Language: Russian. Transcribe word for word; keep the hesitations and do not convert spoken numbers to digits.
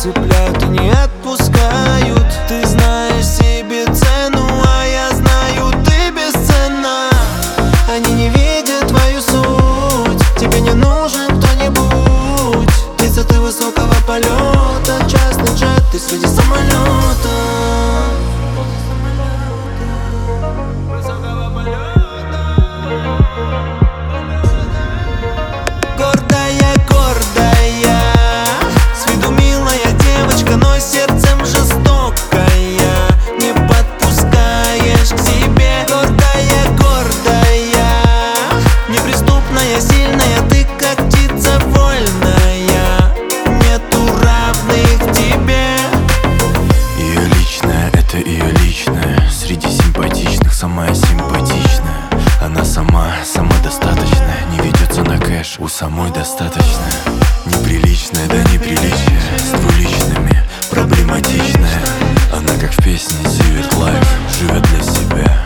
цепляют и не отпускают. Ты знаешь себе цену, а я знаю, ты бесценна. Они не видят твою суть, тебе не нужен кто-нибудь. Птица ты высокого полета, частный джет, ты среди самолета. Гордая, гордая, с виду милая девочка, но сердцем жестокая. Не подпускаешь к себе. Гордая, гордая, неприступная, сильная, ты как птица вольная. Нету равных тебе. Ее личная, это ее личная. Среди симпатичных самая симпатичная. Она сама, самодостаточная. Не ведется на кэш, у самой достаточно. Неприличная, да неприличие, с двуличными, проблематичная. Она как в песне Zivert Life, живет для себя.